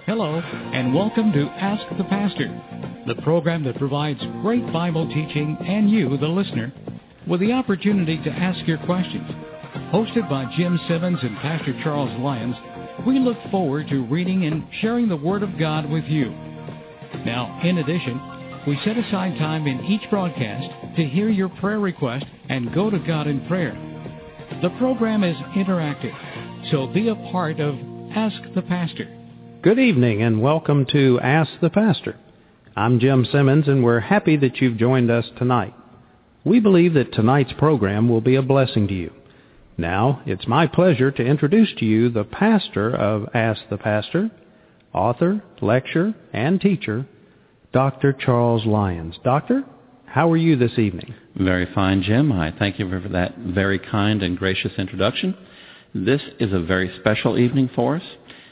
Hello, and welcome to Ask the Pastor, the program that provides great Bible teaching and you, the listener, with the opportunity to ask your questions. Hosted by Jim Simmons and Pastor Charles Lyons, we look forward to reading and sharing the Word of God with you. Now, in addition, we set aside time in each broadcast to hear your prayer request and go to God in prayer. The program is interactive, so be a part of Ask the Pastor. Good evening and welcome to Ask the Pastor. I'm Jim Simmons and we're happy that you've joined us tonight. We believe that tonight's program will be a blessing to you. Now, it's my pleasure to introduce to you the pastor of Ask the Pastor, author, lecturer, and teacher, Dr. Charles Lyons. Doctor, how are you this evening? Very fine, Jim. I thank you for that very kind and gracious introduction. This is a very special evening for us.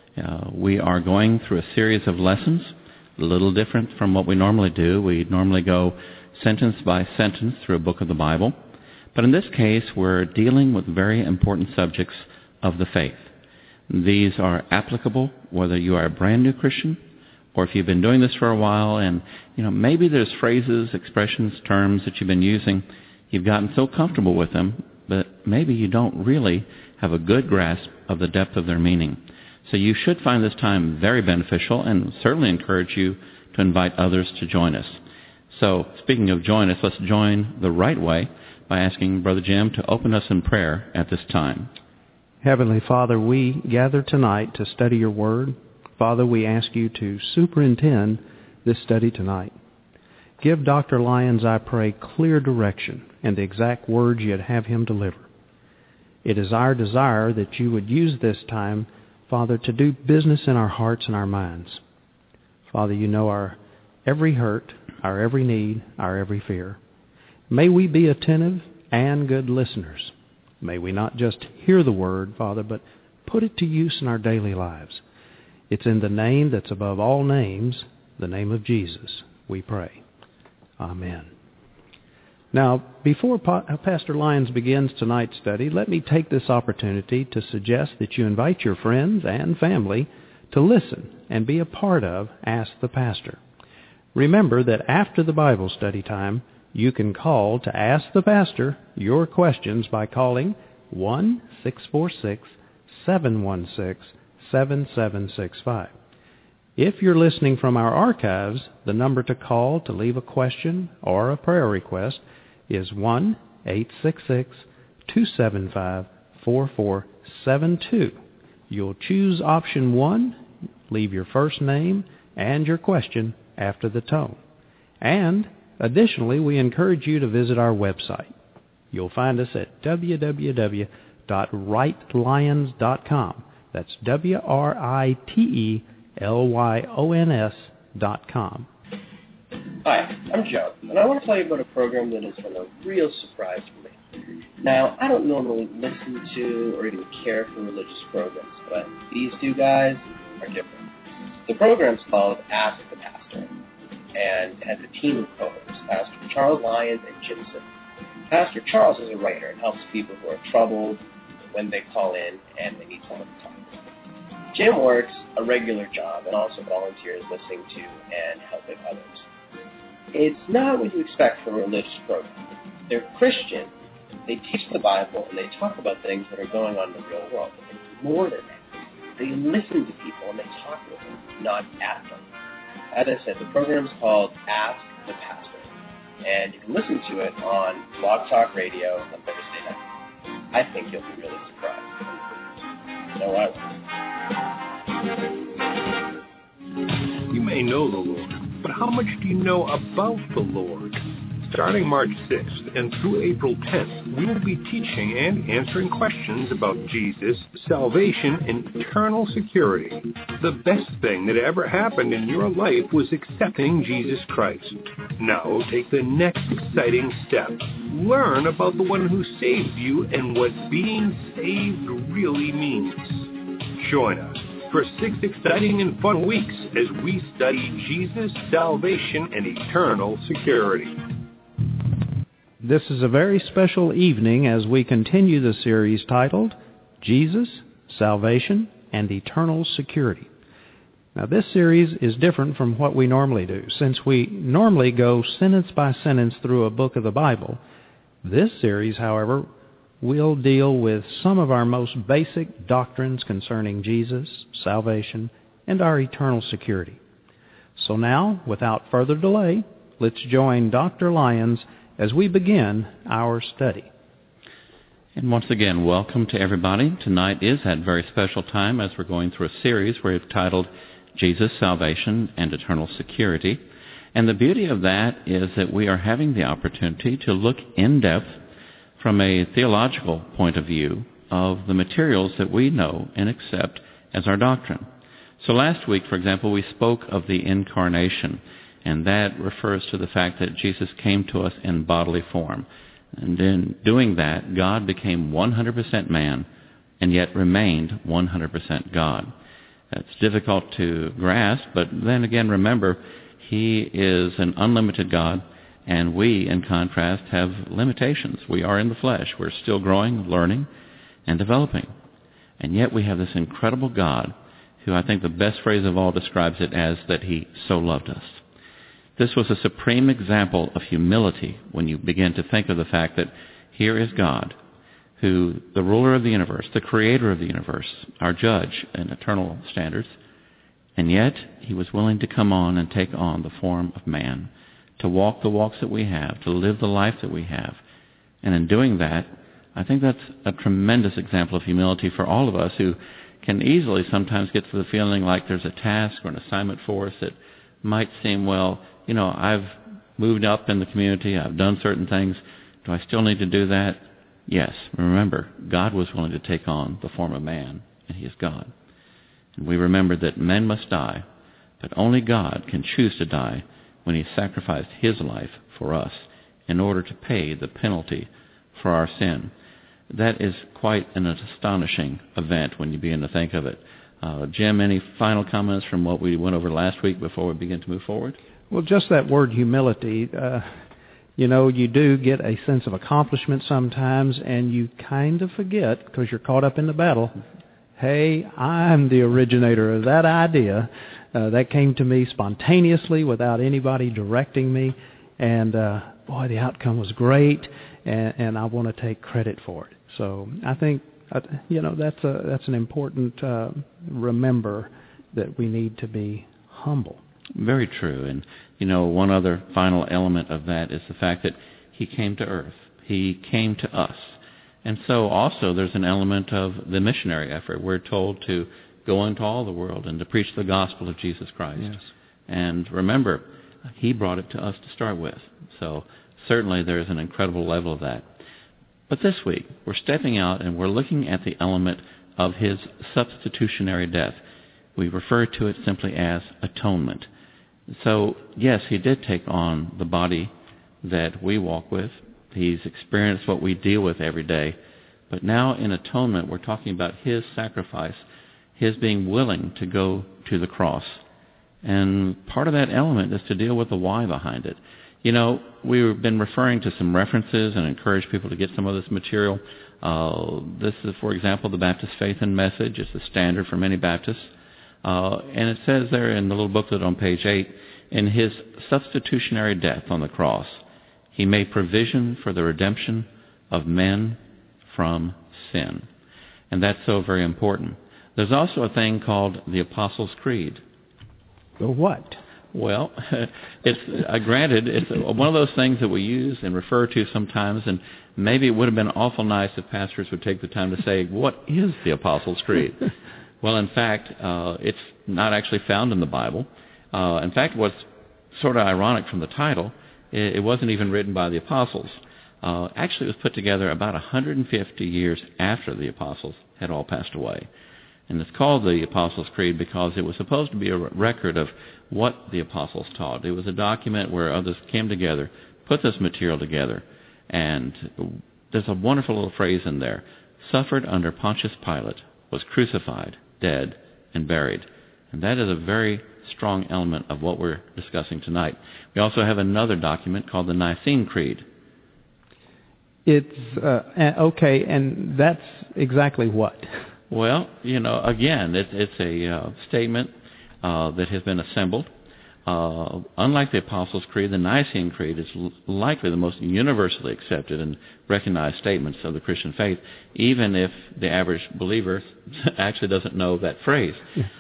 We are going through a series of lessons, a little different from what we normally do. We normally go sentence by sentence through a book of the Bible. But in this case, we're dealing with very important subjects of the faith. These are applicable whether you are a brand new Christian or if you've been doing this for a while and, maybe there's phrases, expressions, terms that you've been using. You've gotten so comfortable with them, but maybe you don't really have a good grasp of the depth of their meaning. So you should find this time very beneficial and certainly encourage you to invite others to join us. So speaking of join us, let's join the right way by asking Brother Jim to open us in prayer at this time. Heavenly Father, we gather tonight to study your word. Father, we ask you to superintend this study tonight. Give Dr. Lyons, I pray, clear direction and the exact words you'd have him deliver. It is our desire that you would use this time, Father, to do business in our hearts and our minds. Father, you know our every hurt, our every need, our every fear. May we be attentive and good listeners. May we not just hear the word, Father, but put it to use in our daily lives. It's in the name that's above all names, the name of Jesus, we pray. Amen. Now, before Pastor Lyons begins tonight's study, let me take this opportunity to suggest that you invite your friends and family to listen and be a part of Ask the Pastor. Remember that after the Bible study time, you can call to ask the pastor your questions by calling 1-646-716-7765. If you're listening from our archives, the number to call to leave a question or a prayer request is 1-866-275-4472. You'll choose option 1, leave your first name and your question after the tone. And additionally, we encourage you to visit our website. You'll find us at www.writelyons.com. That's WRITELYONS.com. Hi, I'm Joe, and I want to tell you about a program that has been a real surprise for me. Now, I don't normally listen to or even care for religious programs, but these two guys are different. The program's called Ask the Pastor, and has a team of co-hosts, Pastor Charles Lyons and Jim Simmons. Pastor Charles is a writer and helps people who are troubled when they call in and they need someone to talk to. Jim works a regular job and also volunteers listening to and helping others. It's not what you expect from a religious program. They're Christian, they teach the Bible, and they talk about things that are going on in the real world. But it's more than that. They listen to people and they talk with them, not at them. As I said, the program's called Ask the Pastor, and you can listen to it on Blog Talk Radio on Thursday night. I think you'll be really surprised. No, I won't. You may know the Lord, but how much do you know about the Lord? Starting March 6th and through April 10th, we will be teaching and answering questions about Jesus, salvation, and eternal security. The best thing that ever happened in your life was accepting Jesus Christ. Now take the next exciting step. Learn about the one who saved you and what being saved really means. Join us for 6 exciting and fun weeks as we study Jesus, salvation, and eternal security. This is a very special evening as we continue the series titled Jesus, Salvation, and Eternal Security. Now, this series is different from what we normally do. Since we normally go sentence by sentence through a book of the Bible, this series, however, will deal with some of our most basic doctrines concerning Jesus, salvation, and our eternal security. So now, without further delay, let's join Dr. Lyons as we begin our study. And once again, welcome to everybody. Tonight is that very special time as we're going through a series we've titled Jesus, Salvation, and Eternal Security. And the beauty of that is that we are having the opportunity to look in depth from a theological point of view of the materials that we know and accept as our doctrine. So last week, for example, we spoke of the incarnation, and that refers to the fact that Jesus came to us in bodily form. And in doing that, God became 100% man and yet remained 100% God. It's difficult to grasp, but then again, remember, He is an unlimited God, and we, in contrast, have limitations. We are in the flesh. We're still growing, learning, and developing. And yet we have this incredible God who I think the best phrase of all describes it as that He so loved us. This was a supreme example of humility when you begin to think of the fact that here is God, who, the ruler of the universe, the creator of the universe, our judge in eternal standards, and yet He was willing to come on and take on the form of man, to walk the walks that we have, to live the life that we have. And in doing that, I think that's a tremendous example of humility for all of us who can easily sometimes get to the feeling like there's a task or an assignment for us that might seem, well, I've moved up in the community, I've done certain things, do I still need to do that? Yes. Remember, God was willing to take on the form of man, and He is God. And we remember that men must die, but only God can choose to die when He sacrificed His life for us in order to pay the penalty for our sin. That is quite an astonishing event when you begin to think of it. Jim, any final comments from what we went over last week before we begin to move forward? Well, just that word humility, you do get a sense of accomplishment sometimes, and you kind of forget, because you're caught up in the battle, hey, I'm the originator of that idea. That came to me spontaneously without anybody directing me, and boy, the outcome was great, and I want to take credit for it. So I think, that's an important remember that we need to be humble. Very true. And, one other final element of that is the fact that He came to earth. He came to us. And so also there's an element of the missionary effort. We're told to go into all the world and to preach the gospel of Jesus Christ. Yes. And remember, He brought it to us to start with. So certainly there's an incredible level of that. But this week, we're stepping out and we're looking at the element of His substitutionary death. We refer to it simply as atonement. So, yes, He did take on the body that we walk with. He's experienced what we deal with every day. But now in atonement, we're talking about His sacrifice, His being willing to go to the cross. And part of that element is to deal with the why behind it. We've been referring to some references and encourage people to get some of this material. This is, for example, the Baptist Faith and Message. It's the standard for many Baptists. And it says there in the little booklet on page 8, in His substitutionary death on the cross, He made provision for the redemption of men from sin. And that's so very important. There's also a thing called the Apostles' Creed. The what? Well, granted, it's one of those things that we use and refer to sometimes, and maybe it would have been awful nice if pastors would take the time to say, what is the Apostles' Creed? Well, in fact, it's not actually found in the Bible. In fact, what's sort of ironic from the title, it wasn't even written by the apostles. Actually, it was put together about 150 years after the apostles had all passed away. And it's called the Apostles' Creed because it was supposed to be a record of what the apostles taught. It was a document where others came together, put this material together, and there's a wonderful little phrase in there. Suffered under Pontius Pilate, was crucified, dead, and buried. And that is a very strong element of what we're discussing tonight. We also have another document called the Nicene Creed. It's, okay, and that's exactly what? Well, again, it's a statement that has been assembled. Unlike the Apostles' Creed, the Nicene Creed is likely the most universally accepted and recognized statements of the Christian faith, even if the average believer actually doesn't know that phrase.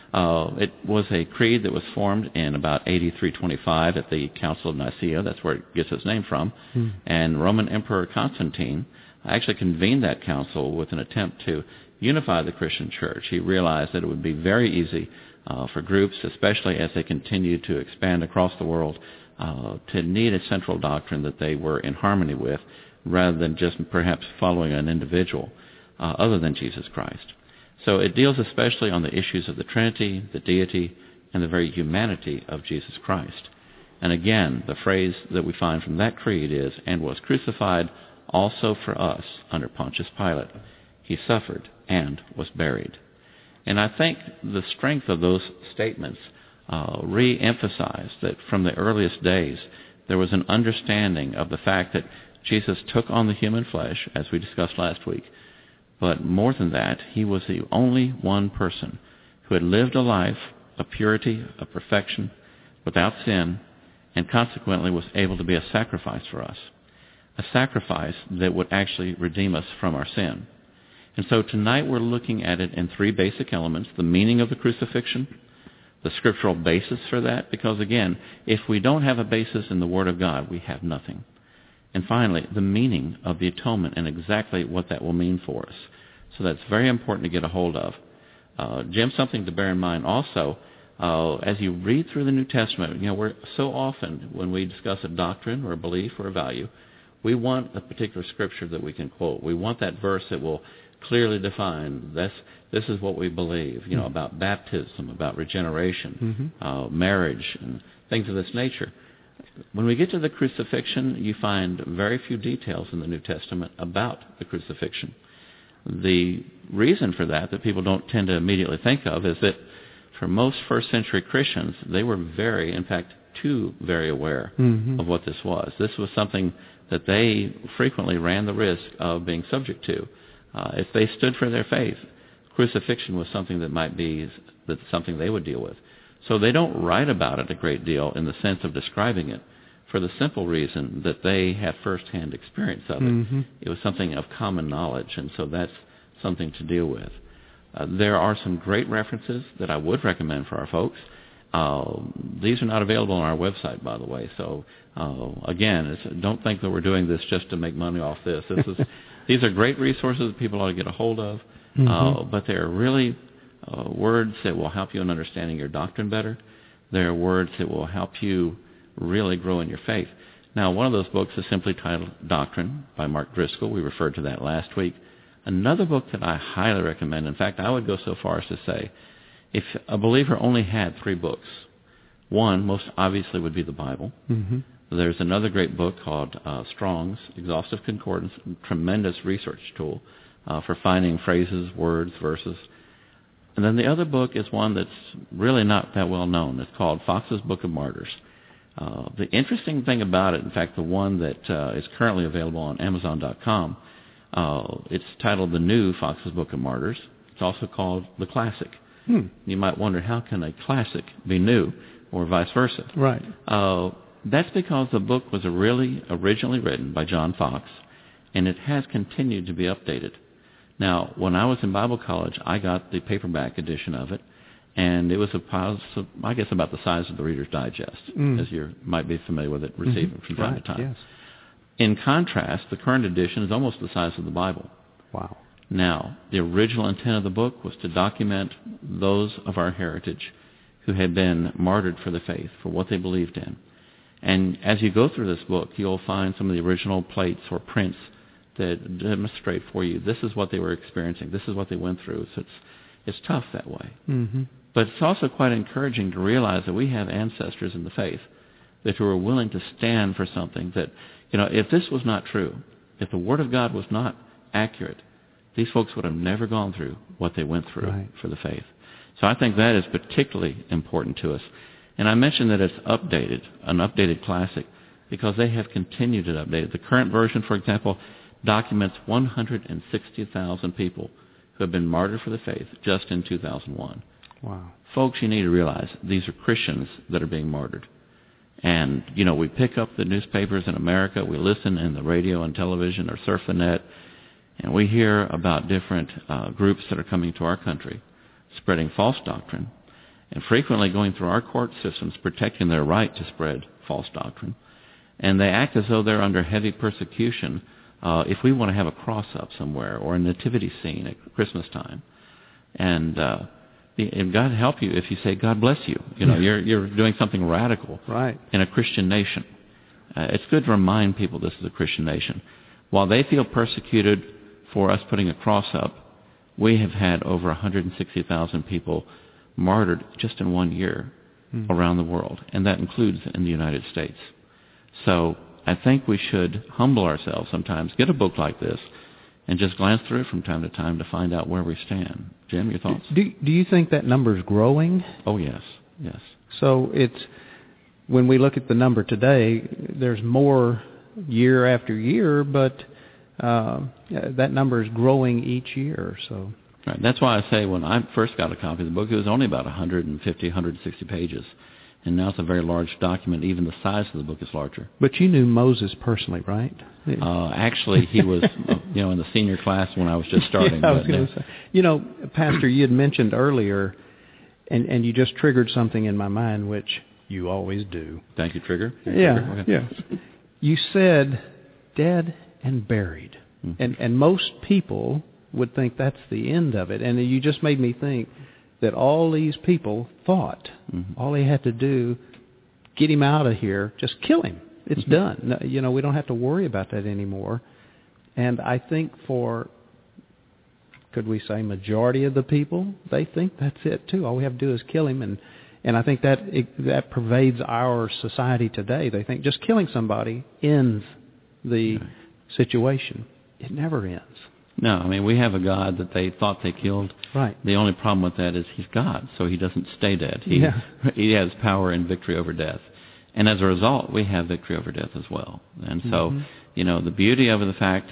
It was a creed that was formed in about AD 325 at the Council of Nicaea. That's where it gets its name from. And Roman Emperor Constantine actually convened that council with an attempt to unify the Christian church. He realized that it would be very easy for groups, especially as they continue to expand across the world, to need a central doctrine that they were in harmony with, rather than just perhaps following an individual other than Jesus Christ. So it deals especially on the issues of the Trinity, the deity, and the very humanity of Jesus Christ. And again, the phrase that we find from that creed is, "and was crucified also for us under Pontius Pilate. He suffered and was buried." And I think the strength of those statements re-emphasize that from the earliest days there was an understanding of the fact that Jesus took on the human flesh, as we discussed last week, but more than that, he was the only one person who had lived a life of purity, of perfection, without sin, and consequently was able to be a sacrifice for us, a sacrifice that would actually redeem us from our sin. And so tonight we're looking at it in three basic elements: the meaning of the crucifixion, the scriptural basis for that, because again, if we don't have a basis in the Word of God, we have nothing. And finally, the meaning of the atonement and exactly what that will mean for us. So that's very important to get a hold of. Jim, something to bear in mind also, as you read through the New Testament, we're so often, when we discuss a doctrine or a belief or a value, we want a particular scripture that we can quote. We want that verse that will clearly define this is what we believe, about baptism, about regeneration, marriage, and things of this nature. When we get to the crucifixion, you find very few details in the New Testament about the crucifixion. The reason for that people don't tend to immediately think of is that for most first century Christians, they were in fact, too very aware of what this was. This was something that they frequently ran the risk of being subject to. If they stood for their faith, crucifixion was something that something they would deal with. So they don't write about it a great deal in the sense of describing it, for the simple reason that they have first-hand experience of it. It was something of common knowledge, and so that's something to deal with. There are some great references that I would recommend for our folks. These are not available on our website, by the way. So again, don't think that we're doing this just to make money off this. These are great resources that people ought to get a hold of, but they're really words that will help you in understanding your doctrine better. They're words that will help you really grow in your faith. Now, one of those books is simply titled Doctrine by Mark Driscoll. We referred to that last week. Another book that I highly recommend, in fact, I would go so far as to say, if a believer only had three books, one most obviously would be the Bible. There's another great book called Strong's Exhaustive Concordance, a tremendous research tool for finding phrases, words, verses. And then the other book is one that's really not that well known. It's called Fox's Book of Martyrs. The interesting thing about it, in fact, the one that is currently available on Amazon.com, it's titled The New Fox's Book of Martyrs. It's also called The Classic. You might wonder, how can a classic be new, or vice versa? Right. That's because the book was originally written by John Fox, and it has continued to be updated. Now, when I was in Bible college, I got the paperback edition of it, and it was, I guess, about the size of the Reader's Digest, as you might be familiar with it, receiving from time to time. Yes. In contrast, the current edition is almost the size of the Bible. Wow. Now, the original intent of the book was to document those of our heritage who had been martyred for the faith, for what they believed in. And as you go through this book, you'll find some of the original plates or prints that demonstrate for you this is what they were experiencing, this is what they went through. So it's tough that way. But it's also quite encouraging to realize that we have ancestors in the faith that who are willing to stand for something that, if this was not true, if the Word of God was not accurate, these folks would have never gone through what they went through for the faith. So I think that is particularly important to us. And I mentioned that it's updated, an updated classic, because they have continued to update it. The current version, for example, documents 160,000 people who have been martyred for the faith just in 2001. Wow. Folks, you need to realize these are Christians that are being martyred. And, we pick up the newspapers in America, we listen in the radio and television or surf the net, and we hear about different groups that are coming to our country, spreading false doctrine, and frequently going through our court systems, protecting their right to spread false doctrine. And they act as though they're under heavy persecution if we want to have a cross-up somewhere or a nativity scene at Christmas time. And God help you if you say, God bless you. You're doing something radical in a Christian nation. It's good to remind people this is a Christian nation. While they feel persecuted for us putting a cross up, we have had over 160,000 people martyred just in 1 year around the world, and that includes in the United States. So I think we should humble ourselves sometimes, get a book like this, and just glance through it from time to time to find out where we stand. Jim, your thoughts? Do you think that number is growing? Oh, yes. So when we look at the number today, there's more year after year, but that number is growing each year. So right. That's why I say when I first got a copy of the book, it was only about 150, 160 pages. And now it's a very large document. Even the size of the book is larger. But you knew Moses personally, right? Actually, he was in the senior class when I was just starting. I was going to say. Pastor, you had mentioned earlier, and you just triggered something in my mind, which you always do. Thank you, Trigger. Yeah. You said dead and buried. Mm-hmm. And most people would think that's the end of it. And you just made me think that all these people thought all they had to do, get him out of here, just kill him. It's done. No, we don't have to worry about that anymore. And I think could we say majority of the people, they think that's it too. All we have to do is kill him. And I think that pervades our society today. They think just killing somebody ends the situation. It never ends. No, we have a God that they thought they killed. Right. The only problem with that is he's God, so he doesn't stay dead. He has power and victory over death. And as a result, we have victory over death as well. And so, the beauty of the fact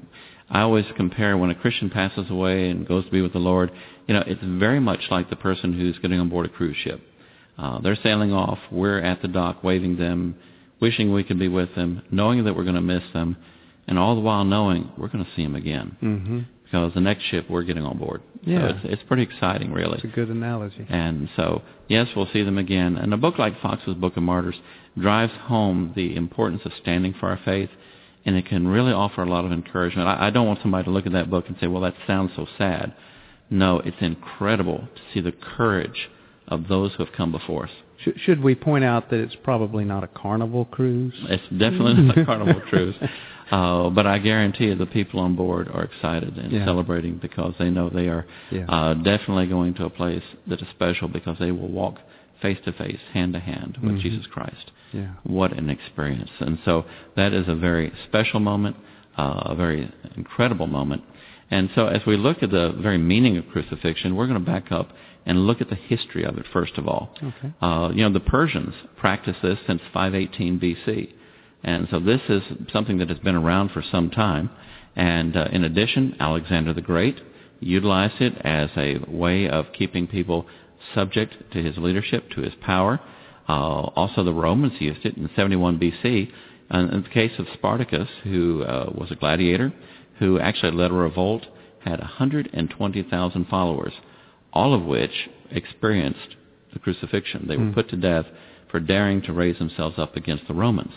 I always compare when a Christian passes away and goes to be with the Lord, it's very much like the person who's getting on board a cruise ship. They're sailing off. We're at the dock waving them, wishing we could be with them, knowing that we're going to miss them, and all the while knowing we're going to see them again. Because the next ship, we're getting on board. Yeah. So it's pretty exciting, really. It's a good analogy. And so, yes, we'll see them again. And a book like Fox's Book of Martyrs drives home the importance of standing for our faith, and it can really offer a lot of encouragement. I don't want somebody to look at that book and say, well, that sounds so sad. No, it's incredible to see the courage of those who have come before us. Should we point out that it's probably not a Carnival cruise? It's definitely not a Carnival cruise. But I guarantee you the people on board are excited and celebrating because they know they are definitely going to a place that is special because they will walk face to face, hand to hand with Jesus Christ. Yeah. What an experience. And so that is a very special moment, a very incredible moment. And so as we look at the very meaning of crucifixion, we're going to back up and look at the history of it first of all. Okay. The Persians practiced this since 518 BC. And so this is something that has been around for some time. And in addition, Alexander the Great utilized it as a way of keeping people subject to his leadership, to his power. Also, the Romans used it in 71 BC. In the case of Spartacus, who was a gladiator, who actually led a revolt, had 120,000 followers, all of which experienced the crucifixion. They were put to death for daring to raise themselves up against the Romans.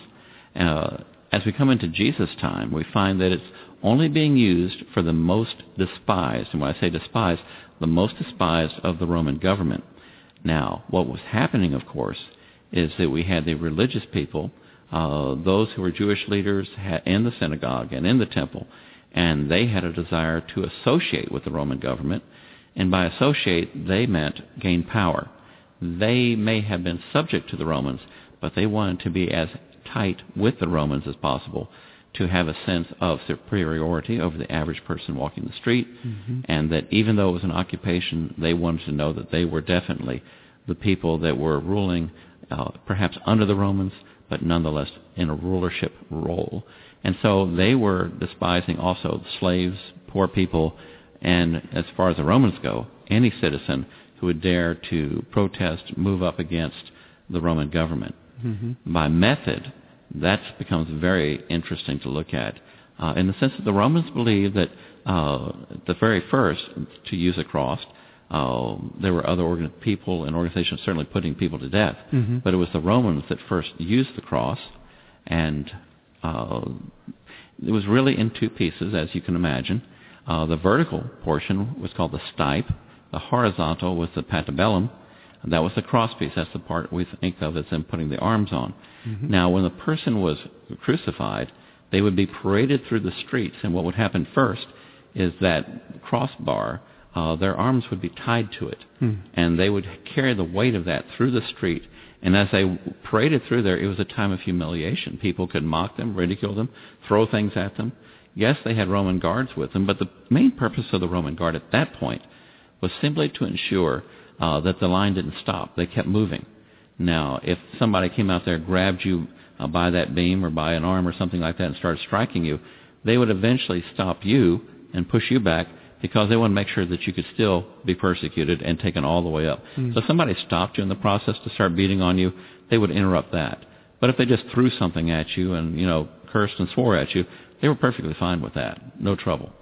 As we come into Jesus' time, we find that it's only being used for the most despised, and when I say despised, the most despised of the Roman government. Now, what was happening, of course, is that we had the religious people, those who were Jewish leaders in the synagogue and in the temple, and they had a desire to associate with the Roman government, and by associate, they meant gain power. They may have been subject to the Romans, but they wanted to be as tight with the Romans as possible to have a sense of superiority over the average person walking the street, and that even though it was an occupation, they wanted to know that they were definitely the people that were ruling perhaps under the Romans, but nonetheless in a rulership role. And so they were despising also slaves, poor people, and as far as the Romans go, any citizen who would dare to protest, move up against the Roman government. Mm-hmm. By method, that becomes very interesting to look at, in the sense that the Romans believed that the very first to use a cross, there were other people and organizations certainly putting people to death, mm-hmm. but it was the Romans that first used the cross, and it was really in two pieces, as you can imagine. The vertical portion was called the stipe. The horizontal was the patibellum. And that was the crosspiece. That's the part we think of as them putting the arms on. Mm-hmm. Now, when the person was crucified, they would be paraded through the streets, and what would happen first is that crossbar, their arms would be tied to it, and they would carry the weight of that through the street. And as they paraded through there, it was a time of humiliation. People could mock them, ridicule them, throw things at them. Yes, they had Roman guards with them, but the main purpose of the Roman guard at that point was simply to ensure that the line didn't stop. They kept moving. Now, if somebody came out there, grabbed you by that beam or by an arm or something like that and started striking you, they would eventually stop you and push you back because they want to make sure that you could still be persecuted and taken all the way up. So if somebody stopped you in the process to start beating on you, they would interrupt that. But if they just threw something at you and, cursed and swore at you, they were perfectly fine with that. No trouble.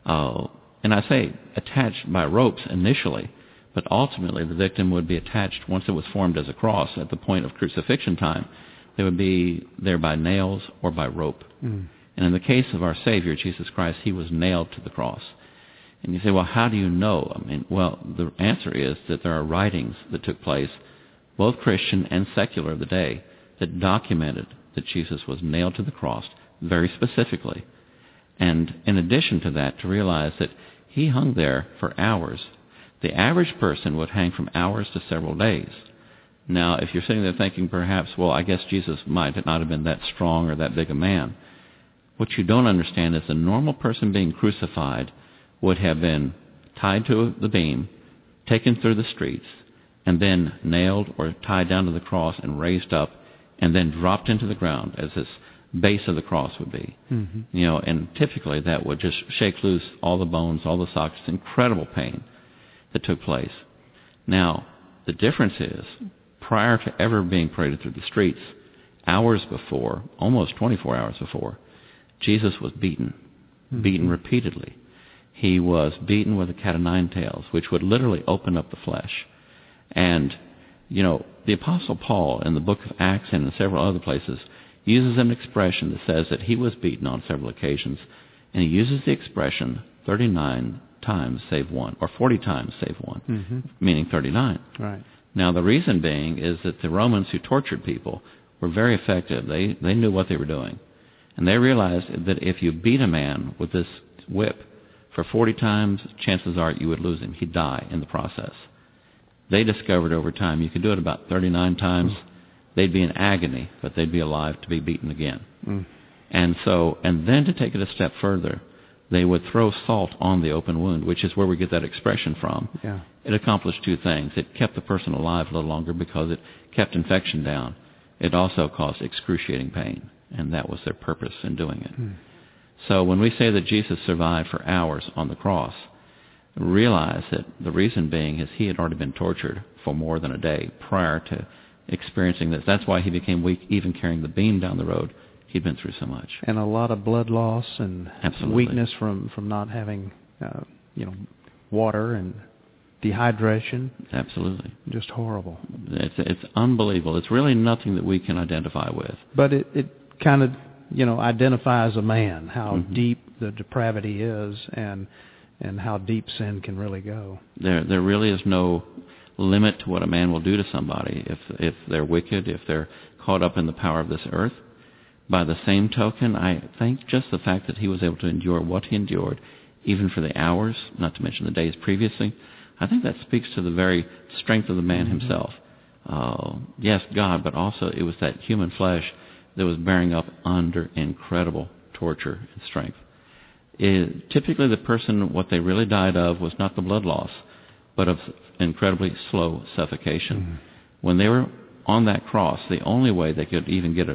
And I say attached by ropes initially, but ultimately the victim would be attached once it was formed as a cross at the point of crucifixion time. They would be there by nails or by rope. And in the case of our Savior, Jesus Christ, he was nailed to the cross. And you say, well, how do you know? The answer is that there are writings that took place, both Christian and secular of the day, that documented that Jesus was nailed to the cross very specifically. And in addition to that, to realize that he hung there for hours. The average person would hang from hours to several days. Now, if you're sitting there thinking perhaps, well, I guess Jesus might not have been that strong or that big a man, what you don't understand is the normal person being crucified would have been tied to the beam, taken through the streets, and then nailed or tied down to the cross and raised up, and then dropped into the ground as this base of the cross would be. And typically that would just shake loose all the bones, all the sockets, incredible pain that took place. Now, the difference is, prior to ever being paraded through the streets, hours before, almost 24 hours before, Jesus was beaten repeatedly. He was beaten with a cat of nine tails, which would literally open up the flesh. And, the Apostle Paul in the book of Acts and in several other places uses an expression that says that he was beaten on several occasions, and he uses the expression 39 times save one, or 40 times save one, meaning 39. Right. Now, the reason being is that the Romans who tortured people were very effective. They knew what they were doing. And they realized that if you beat a man with this whip for 40 times, chances are you would lose him. He'd die in the process. They discovered over time you could do it about 39 times. They'd be in agony, but they'd be alive to be beaten again. And then to take it a step further, they would throw salt on the open wound, which is where we get that expression from. Yeah. It accomplished two things. It kept the person alive a little longer because it kept infection down. It also caused excruciating pain, and that was their purpose in doing it. So when we say that Jesus survived for hours on the cross, realize that the reason being is he had already been tortured for more than a day prior to experiencing this. That's why he became weak even carrying the beam down the road. He'd been through so much. And a lot of blood loss and Absolutely. Weakness from not having, water and dehydration. Absolutely. Just horrible. It's unbelievable. It's really nothing that we can identify with. But it kind of, identifies a man, how deep the depravity is and how deep sin can really go. There really is no limit to what a man will do to somebody if they're wicked, if they're caught up in the power of this earth. By the same token, I think just the fact that he was able to endure what he endured, even for the hours, not to mention the days previously, I think that speaks to the very strength of the man himself. Yes, God, but also it was that human flesh that was bearing up under incredible torture and strength. Typically the person, what they really died of was not the blood loss, but of incredibly slow suffocation. When they were on that cross, the only way they could even get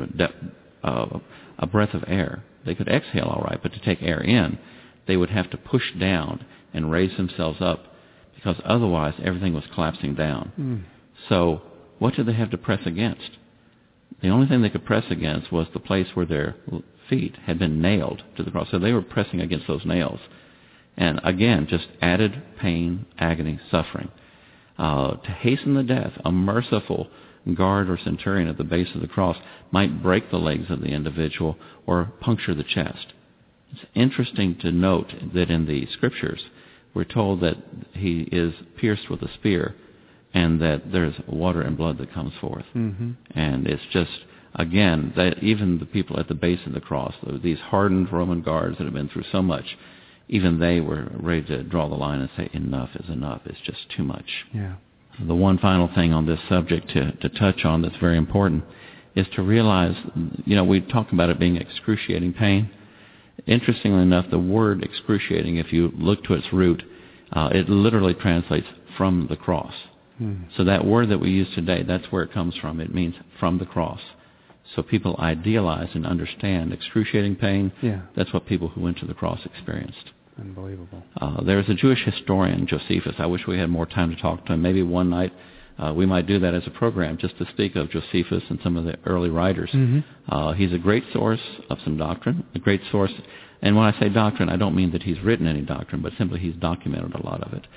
a breath of air, they could exhale all right, but to take air in, they would have to push down and raise themselves up because otherwise everything was collapsing down. So what did they have to press against? The only thing they could press against was the place where their feet had been nailed to the cross. So they were pressing against those nails. And again, just added pain, agony, suffering. To hasten the death, a merciful guard or centurion at the base of the cross might break the legs of the individual or puncture the chest. It's interesting to note that in the Scriptures, we're told that he is pierced with a spear and that there's water and blood that comes forth. And it's just, again, that even the people at the base of the cross, these hardened Roman guards that have been through so much, even they were ready to draw the line and say, enough is enough. It's just too much. Yeah. The one final thing on this subject to touch on that's very important is to realize, we talk about it being excruciating pain. Interestingly enough, the word excruciating, if you look to its root, it literally translates from the cross. So that word that we use today, that's where it comes from. It means from the cross. So people idealize and understand excruciating pain. Yeah. That's what people who went to the cross experienced. Unbelievable. There's a Jewish historian, Josephus. I wish we had more time to talk to him. Maybe one night we might do that as a program, just to speak of Josephus and some of the early writers. He's a great source of some doctrine, a great source. And when I say doctrine, I don't mean that he's written any doctrine, but simply he's documented a lot of it.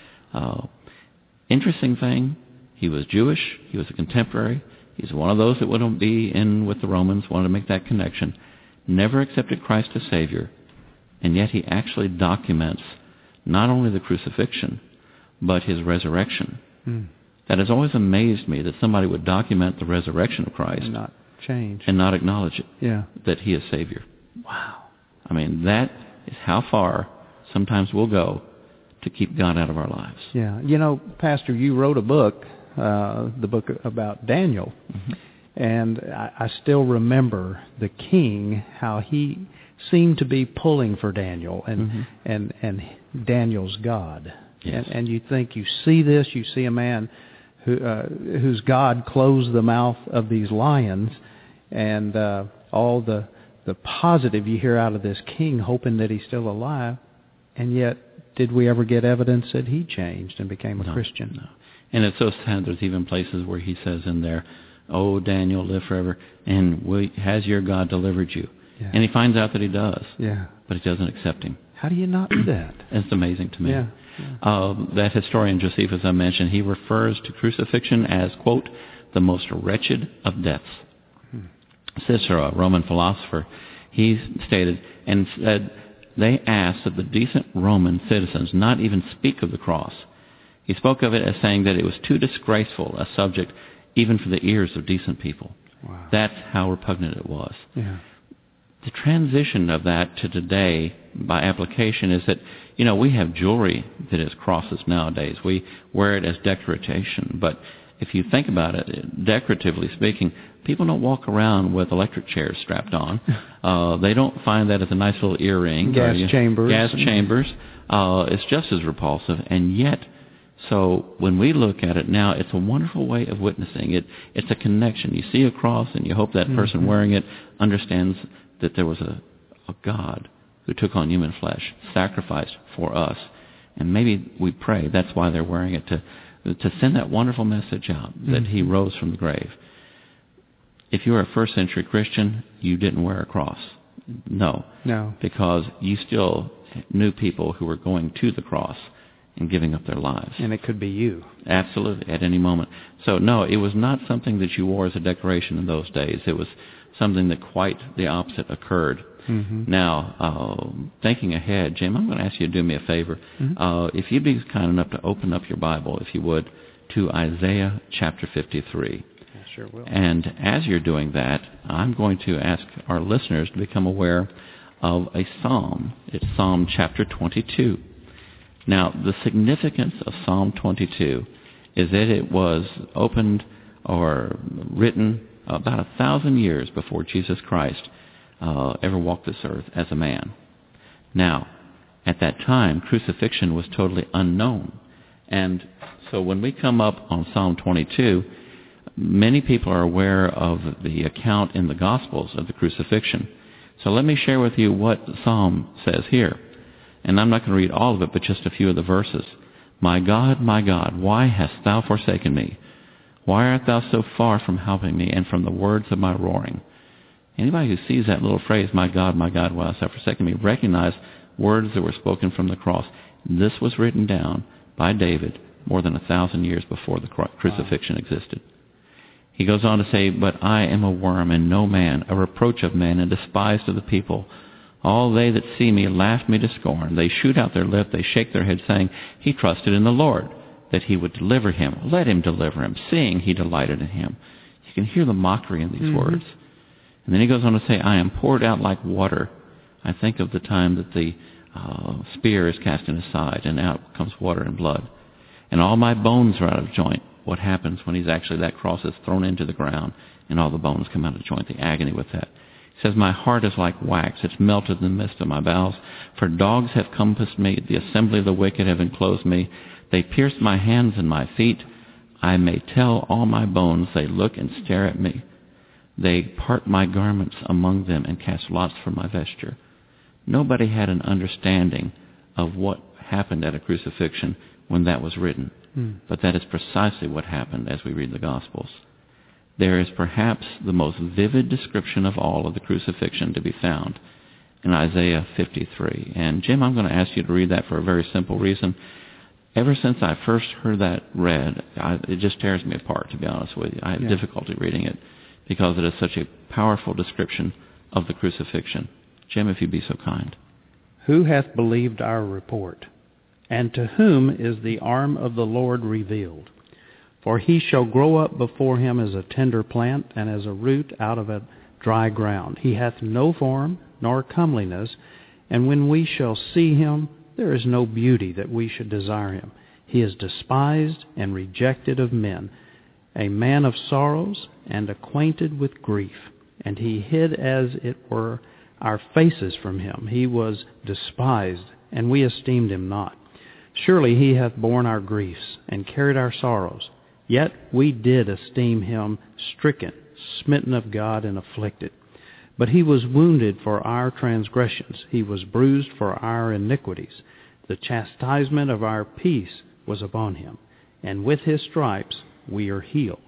Interesting thing, he was Jewish. He was a contemporary. He's one of those that wouldn't be in with the Romans, wanted to make that connection. Never accepted Christ as Savior. And yet he actually documents not only the crucifixion, but his resurrection. That has always amazed me, that somebody would document the resurrection of Christ And not change. and not acknowledge it, Yeah. that he is Savior. Wow. I mean, that is how far sometimes we'll go to keep God out of our lives. Yeah. Pastor, you wrote a book, the book about Daniel, and I still remember the king, how he seemed to be pulling for Daniel and Daniel's God. Yes. And you think, you see this, you see a man whose God closed the mouth of these lions, and all the positive you hear out of this king, hoping that he's still alive, and yet did we ever get evidence that he changed and became a Christian? No. And it's so sad, there's even places where he says in there, "Oh, Daniel, live forever, and has your God delivered you?" Yeah. And he finds out that he does, Yeah. but he doesn't accept him. How do you not do that? It's amazing to me. Yeah. That historian Josephus I mentioned, he refers to crucifixion as, quote, the most wretched of deaths. Cicero, a Roman philosopher, he stated and said they asked that the decent Roman citizens not even speak of the cross. He spoke of it as saying that it was too disgraceful a subject even for the ears of decent people. Wow. That's how repugnant it was. Yeah. The transition of that to today by application is that, we have jewelry that is crosses nowadays. We wear it as decoration. But if you think about it, decoratively speaking, people don't walk around with electric chairs strapped on. They don't find that as a nice little earring. Gas chambers. Gas chambers. It's just as repulsive. And yet, so when we look at it now, it's a wonderful way of witnessing. It's a connection. You see a cross and you hope that person wearing it understands that there was a God who took on human flesh, sacrificed for us. And maybe we pray that's why they're wearing it, to send that wonderful message out that he rose from the grave. If you're a first century Christian, you didn't wear a cross. No. Because you still knew people who were going to the cross and giving up their lives. And it could be you. Absolutely, at any moment. So no, it was not something that you wore as a decoration in those days. It was something that quite the opposite occurred. Now, thinking ahead, Jim, I'm going to ask you to do me a favor. If you'd be kind enough to open up your Bible, if you would, to Isaiah chapter 53. I sure will. And as you're doing that, I'm going to ask our listeners to become aware of a psalm. It's Psalm chapter 22. Now, the significance of Psalm 22 is that it was opened or written about 1,000 years before Jesus Christ ever walked this earth as a man. Now, at that time, crucifixion was totally unknown. And so when we come up on Psalm 22, many people are aware of the account in the Gospels of the crucifixion. So let me share with you what the Psalm says here. And I'm not going to read all of it, but just a few of the verses. my God, why hast thou forsaken me? Why art thou so far from helping me and from the words of my roaring? Anybody who sees that little phrase, my God, why hast thou forsaken me, recognize words that were spoken from the cross. This was written down by David more than 1,000 years before the crucifixion existed. He goes on to say, but I am a worm and no man, a reproach of men and despised of the people. All they that see me laugh me to scorn. They shoot out their lip, they shake their head, saying, he trusted in the Lord, that he would deliver him. Let him deliver him, seeing he delighted in him. You can hear the mockery in these words. And then he goes on to say, I am poured out like water. I think of the time that the spear is cast in his side, and out comes water and blood. And all my bones are out of joint. What happens when that cross is thrown into the ground, and all the bones come out of joint, the agony with that. He says, my heart is like wax, it's melted in the midst of my bowels. For dogs have compassed me, the assembly of the wicked have enclosed me. They pierced my hands and my feet. I may tell all my bones, they look and stare at me. They part my garments among them and cast lots for my vesture. Nobody had an understanding of what happened at a crucifixion when that was written. But that is precisely what happened as we read the Gospels. There is perhaps the most vivid description of all of the crucifixion to be found in Isaiah 53. And Jim, I'm going to ask you to read that for a very simple reason. Ever since I first heard that read, it just tears me apart, to be honest with you. I have difficulty reading it because it is such a powerful description of the crucifixion. Jim, if you'd be so kind. Who hath believed our report? And to whom is the arm of the Lord revealed? For he shall grow up before him as a tender plant, and as a root out of a dry ground. He hath no form, nor comeliness, and when we shall see him, there is no beauty that we should desire him. He is despised and rejected of men, a man of sorrows, and acquainted with grief. And he hid, as it were, our faces from him. He was despised, and we esteemed him not. Surely he hath borne our griefs, and carried our sorrows. Yet we did esteem him stricken, smitten of God, and afflicted. But he was wounded for our transgressions. He was bruised for our iniquities. The chastisement of our peace was upon him, and with his stripes we are healed.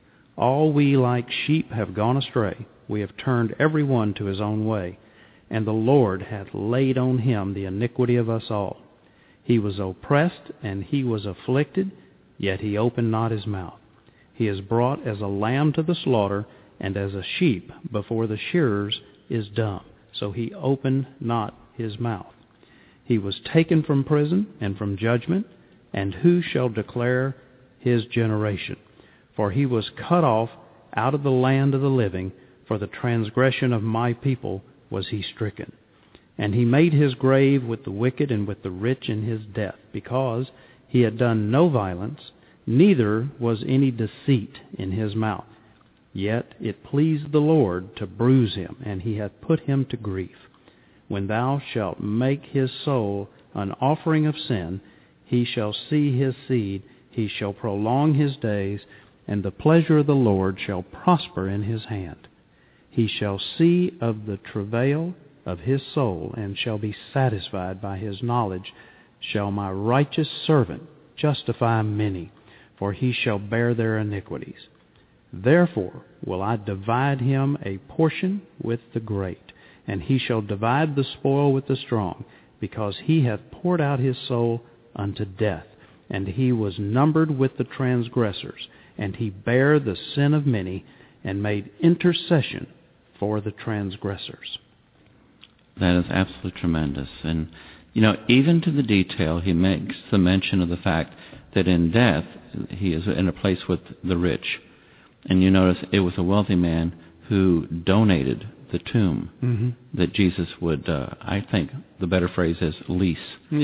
All we like sheep have gone astray. We have turned every one to his own way, and the Lord hath laid on him the iniquity of us all. He was oppressed, and he was afflicted, yet he opened not his mouth. He is brought as a lamb to the slaughter, and as a sheep before the shearers is dumb, so he opened not his mouth. He was taken from prison and from judgment, and who shall declare his generation? For he was cut off out of the land of the living, for the transgression of my people was he stricken. And he made his grave with the wicked and with the rich in his death, because he had done no violence, neither was any deceit in his mouth. Yet it pleased the Lord to bruise him, and he hath put him to grief. When thou shalt make his soul an offering of sin, he shall see his seed, he shall prolong his days, and the pleasure of the Lord shall prosper in his hand. He shall see of the travail of his soul, and shall be satisfied by his knowledge. Shall my righteous servant justify many, for he shall bear their iniquities. Therefore will I divide him a portion with the great, and he shall divide the spoil with the strong, because he hath poured out his soul unto death, and he was numbered with the transgressors, and he bare the sin of many, and made intercession for the transgressors. That is absolutely tremendous. And, even to the detail, he makes the mention of the fact that in death, he is in a place with the rich. And you notice it was a wealthy man who donated the tomb that Jesus would, I think the better phrase is lease,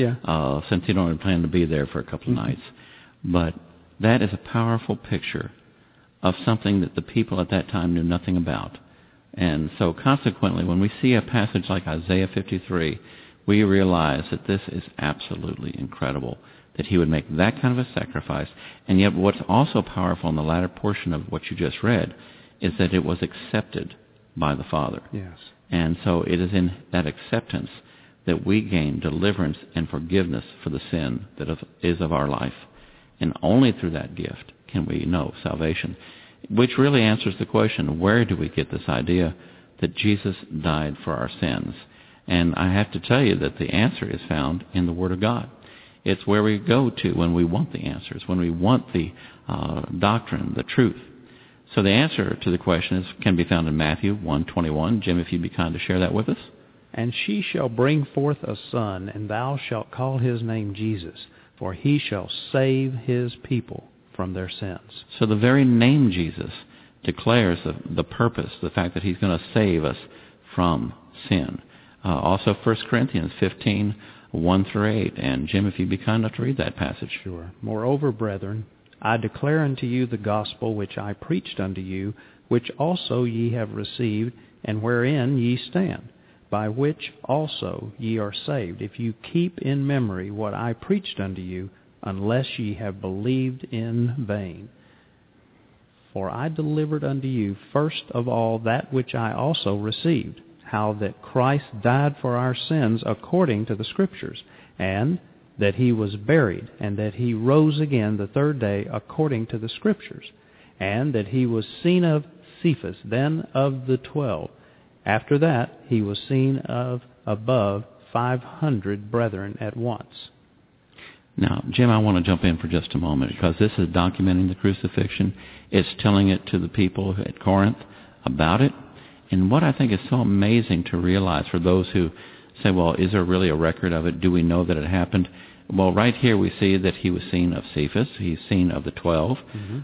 since he don't plan to be there for a couple of nights. But that is a powerful picture of something that the people at that time knew nothing about. And so consequently, when we see a passage like Isaiah 53, we realize that this is absolutely incredible, that he would make that kind of a sacrifice. And yet what's also powerful in the latter portion of what you just read is that it was accepted by the Father. Yes. And so it is in that acceptance that we gain deliverance and forgiveness for the sin that is of our life. And only through that gift can we know salvation, which really answers the question, where do we get this idea that Jesus died for our sins? And I have to tell you that the answer is found in the Word of God. It's where we go to when we want the answers, when we want the doctrine, the truth. So the answer to the question can be found in Matthew 1:21. Jim, if you'd be kind to share that with us. And she shall bring forth a son, and thou shalt call his name Jesus, for he shall save his people from their sins. So the very name Jesus declares the purpose, the fact that he's going to save us from sin. Also 1 Corinthians 15:1-8. And Jim, if you'd be kind enough to read that passage. Sure. Moreover, brethren, I declare unto you the gospel which I preached unto you, which also ye have received, and wherein ye stand, by which also ye are saved, if you keep in memory what I preached unto you, unless ye have believed in vain. For I delivered unto you first of all that which I also received, how that Christ died for our sins according to the Scriptures, and that he was buried, and that he rose again the third day according to the Scriptures, and that he was seen of Cephas, then of the 12. After that he was seen of above 500 brethren at once. Now, Jim, I want to jump in for just a moment, because this is documenting the crucifixion. It's telling it to the people at Corinth about it. And what I think is so amazing to realize for those who say, well, is there really a record of it? Do we know that it happened? Well, right here we see that he was seen of Cephas. He's seen of the 12.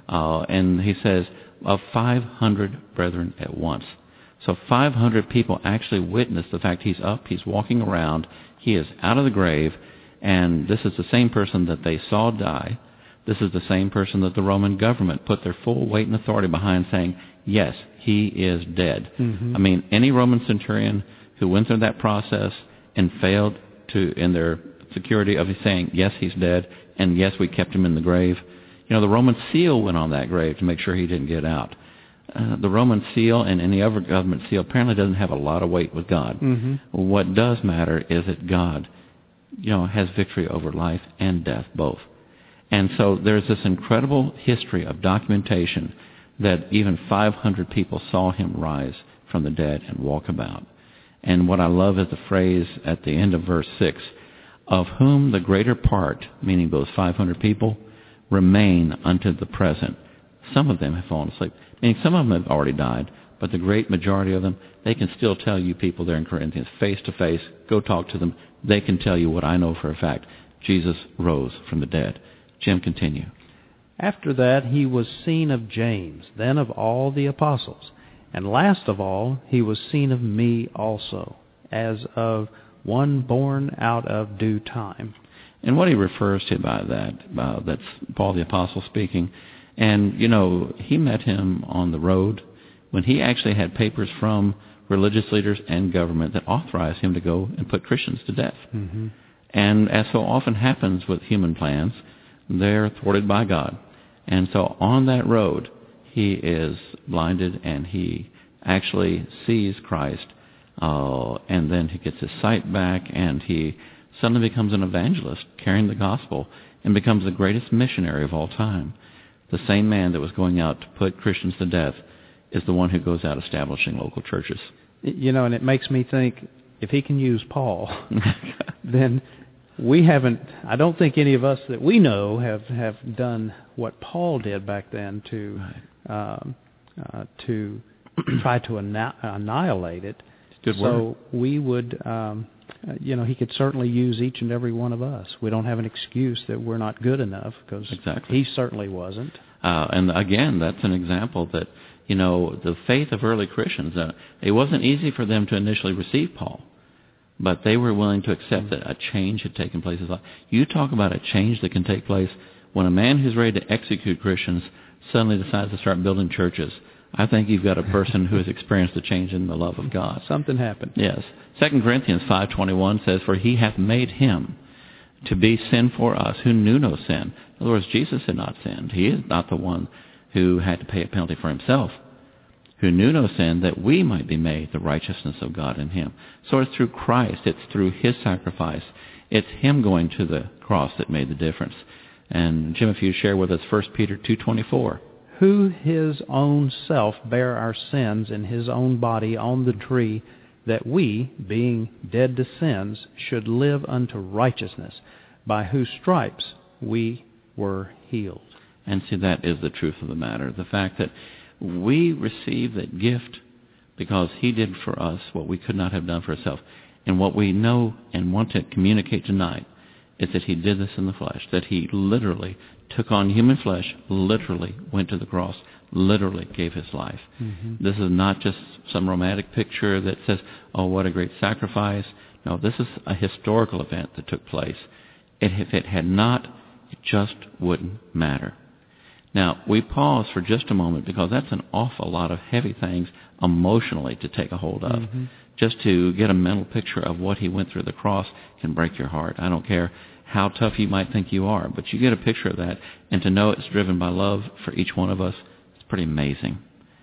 And he says, of 500 brethren at once. So 500 people actually witnessed the fact he's up, he's walking around, he is out of the grave, and this is the same person that they saw die. This is the same person that the Roman government put their full weight and authority behind, saying, yes, he is dead. I mean, any Roman centurion who went through that process and failed to, in their security of saying, yes, he's dead, and yes, we kept him in the grave. You know, the Roman seal went on that grave to make sure he didn't get out. The Roman seal and any other government seal apparently doesn't have a lot of weight with God. What does matter is that God, you know, has victory over life and death both. And so there's this incredible history of documentation that even 500 people saw him rise from the dead and walk about. And what I love is the phrase at the end of verse 6, of whom the greater part, meaning those 500 people, remain unto the present. Some of them have fallen asleep, meaning some of them have already died, but the great majority of them, they can still tell you people there in Corinthians, face to face, go talk to them. They can tell you what I know for a fact. Jesus rose from the dead. Jim, continue. After that he was seen of James, then of all the apostles. And last of all, he was seen of me also, as of one born out of due time. And what he refers to by that, that's Paul the Apostle speaking. And, you know, he met him on the road when he actually had papers from religious leaders and government that authorized him to go and put Christians to death. And as so often happens with human plans, they're thwarted by God. And so on that road, he is blinded and he actually sees Christ, and then he gets his sight back, and he suddenly becomes an evangelist carrying the gospel and becomes the greatest missionary of all time. The same man that was going out to put Christians to death is the one who goes out establishing local churches. You know, and it makes me think, if he can use Paul, then we haven't, I don't think any of us that we know have done what Paul did back then to try to annihilate it. Good so we would, you know, he could certainly use each and every one of us. We don't have an excuse that we're not good enough, because he certainly wasn't. And again, that's an example that, you know, the faith of early Christians, it wasn't easy for them to initially receive Paul, but they were willing to accept that a change had taken place in his life. You talk about a change that can take place when a man who's ready to execute Christians suddenly decides to start building churches. I think you've got a person who has experienced a change in the love of God. Something happened. Yes. 2 Corinthians 5:21 says, for he hath made him to be sin for us who knew no sin. In other words, Jesus had not sinned. He is not the one who had to pay a penalty for himself. who knew no sin, that we might be made the righteousness of God in him. So it's through Christ. It's through his sacrifice. It's him going to the cross that made the difference. And Jim, if you share with us 1 Peter 2:24. Who his own self bare our sins in his own body on the tree, that we, being dead to sins, should live unto righteousness, by whose stripes we were healed. And see, that is the truth of the matter. The fact that we receive that gift because he did for us what we could not have done for ourselves. And what we know and want to communicate tonight is that he did this in the flesh, that he literally took on human flesh, literally went to the cross, literally gave his life. Mm-hmm. This is not just some romantic picture that says, oh, what a great sacrifice. No, this is a historical event that took place. If it had not, it just wouldn't matter. Now, we pause for just a moment because that's an awful lot of heavy things emotionally to take a hold of. Mm-hmm. Just to get a mental picture of what he went through the cross can break your heart. I don't care how tough you might think you are, but you get a picture of that, and to know it's driven by love for each one of us, it's pretty amazing.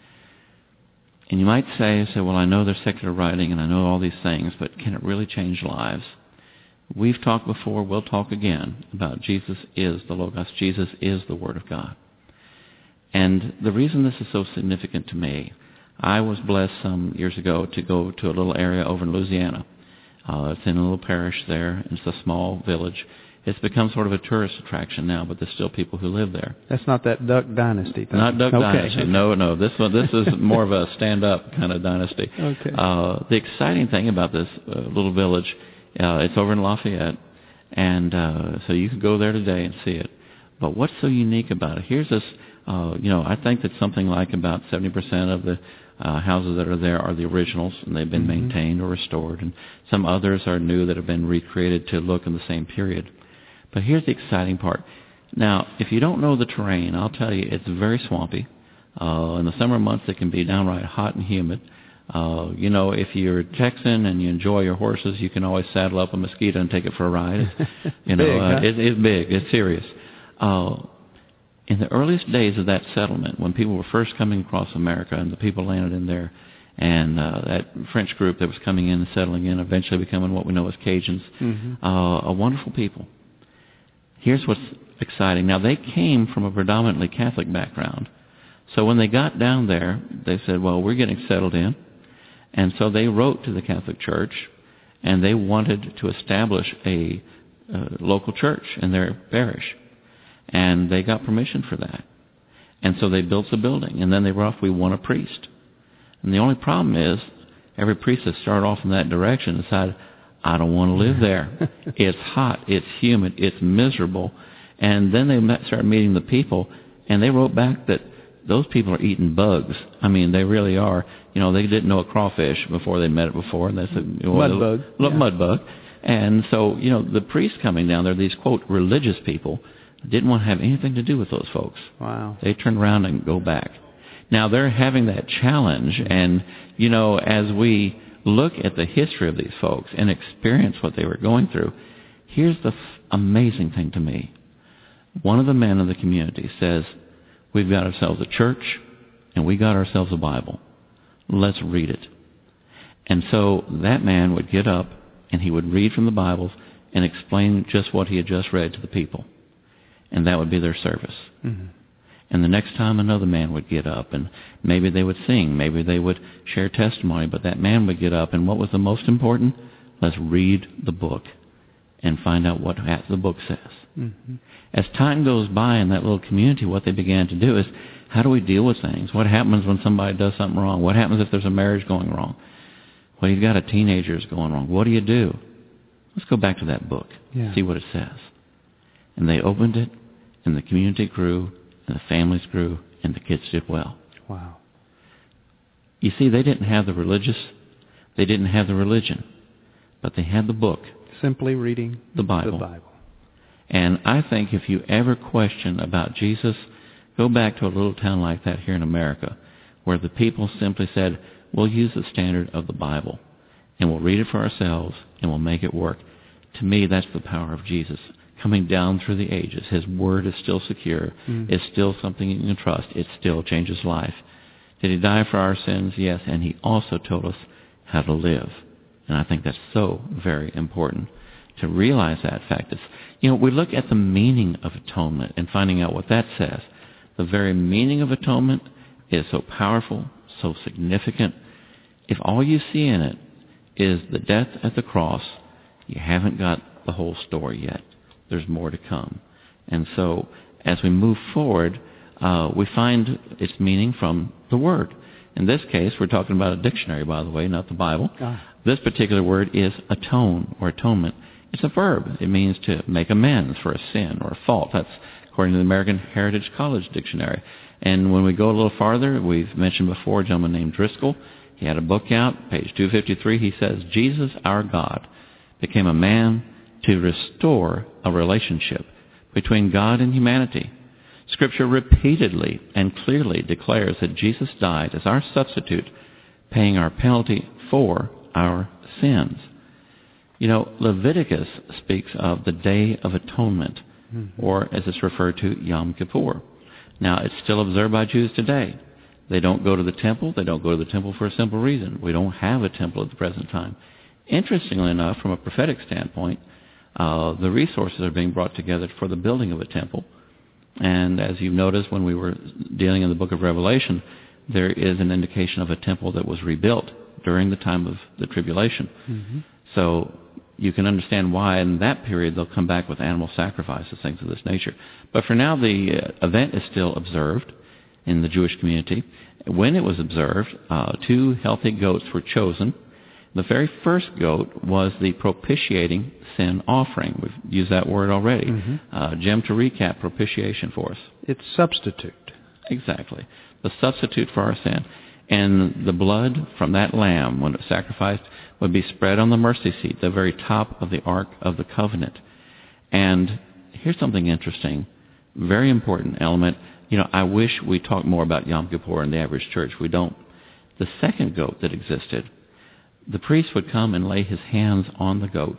And you might say, well, I know there's secular writing and I know all these things, but can it really change lives? We've talked before, we'll talk again about Jesus is the Logos. Jesus is the Word of God. And the reason this is so significant to me, I was blessed some years ago to go to a little area over in Louisiana. It's in a little parish there. It's a small village. It's become sort of a tourist attraction now, but there's still people who live there. That's not that Duck Dynasty thing. Not Duck Dynasty. Okay. No. This is more of a stand-up kind of dynasty. Okay. The exciting thing about this little village, it's over in Lafayette, and so you can go there today and see it. But what's so unique about it? Here's this. I think that something like about 70% of the houses that are there are the originals, and they've been mm-hmm. maintained or restored, and some others are new that have been recreated to look in the same period. But here's the exciting part. Now, if you don't know the terrain, I'll tell you it's very swampy. In the summer months, it can be downright hot and humid. If you're Texan and you enjoy your horses, you can always saddle up a Mosquito and take it for a ride. It's big. It's serious. In the earliest days of that settlement, when people were first coming across America and the people landed in there, and that French group that was coming in and settling in, eventually becoming what we know as Cajuns, mm-hmm. A wonderful people. Here's what's exciting. Now, they came from a predominantly Catholic background. So when they got down there, they said, well, we're getting settled in. And so they wrote to the Catholic Church, and they wanted to establish a local church in their parish. And they got permission for that. And so they built a building. And then they were off, we want a priest. And the only problem is, every priest that started off in that direction decided, I don't want to live there. It's hot, it's humid, it's miserable. And then they started meeting the people, and they wrote back that those people are eating bugs. I mean, they really are. They didn't know a crawfish before they met it before. And they said, mud bug. Mud bug. And so, the priests coming down there, these, quote, religious people, didn't want to have anything to do with those folks. Wow. They turned around and go back. Now, they're having that challenge, and, as we look at the history of these folks and experience what they were going through, here's the amazing thing to me. One of the men in the community says, we've got ourselves a church, and we got ourselves a Bible. Let's read it. And so that man would get up, and he would read from the Bibles and explain just what he had just read to the people. And that would be their service. Mm-hmm. And the next time another man would get up, and maybe they would sing, maybe they would share testimony, but that man would get up, and what was the most important? Let's read the book and find out what the book says. Mm-hmm. As time goes by in that little community, what they began to do is, how do we deal with things? What happens when somebody does something wrong? What happens if there's a marriage going wrong? Well, you've got a teenager's going wrong. What do you do? Let's go back to that book, see what it says. And they opened it, and the community grew, and the families grew, and the kids did well. Wow. You see, they didn't have the religion, but they had the book. Simply reading the Bible. And I think if you ever question about Jesus, go back to a little town like that here in America, where the people simply said, we'll use the standard of the Bible, and we'll read it for ourselves, and we'll make it work. To me, that's the power of Jesus. Coming down through the ages. His word is still secure. It's still something you can trust. It still changes life. Did he die for our sins? Yes. And he also told us how to live. And I think that's so very important to realize that fact. We look at the meaning of atonement and finding out what that says. The very meaning of atonement is so powerful, so significant. If all you see in it is the death at the cross, you haven't got the whole story yet. There's more to come. And so as we move forward, we find its meaning from the Word. In this case, we're talking about a dictionary, by the way, not the Bible. This particular word is atone or atonement. It's a verb. It means to make amends for a sin or a fault. That's according to the American Heritage College Dictionary. And when we go a little farther, we've mentioned before a gentleman named Driscoll. He had a book out, page 253. He says, Jesus, our God, became a man to restore a relationship between God and humanity. Scripture repeatedly and clearly declares that Jesus died as our substitute, paying our penalty for our sins. Leviticus speaks of the Day of Atonement, or as it's referred to, Yom Kippur. Now, it's still observed by Jews today. They don't go to the temple. They don't go to the temple for a simple reason. We don't have a temple at the present time. Interestingly enough, from a prophetic standpoint, the resources are being brought together for the building of a temple. And as you've noticed when we were dealing in the book of Revelation, there is an indication of a temple that was rebuilt during the time of the tribulation. So you can understand why in that period they'll come back with animal sacrifices, things of this nature. But for now, the event is still observed in the Jewish community. When it was observed, 2 healthy goats were chosen. The very first goat was the propitiating sin offering. We've used that word already. Jim, to recap propitiation for us. It's substitute. Exactly. The substitute for our sin. And the blood from that lamb, when it was sacrificed, would be spread on the mercy seat, the very top of the Ark of the Covenant. And here's something interesting, very important element. I wish we talked more about Yom Kippur in the average church. We don't. The second goat that existed, the priest would come and lay his hands on the goat.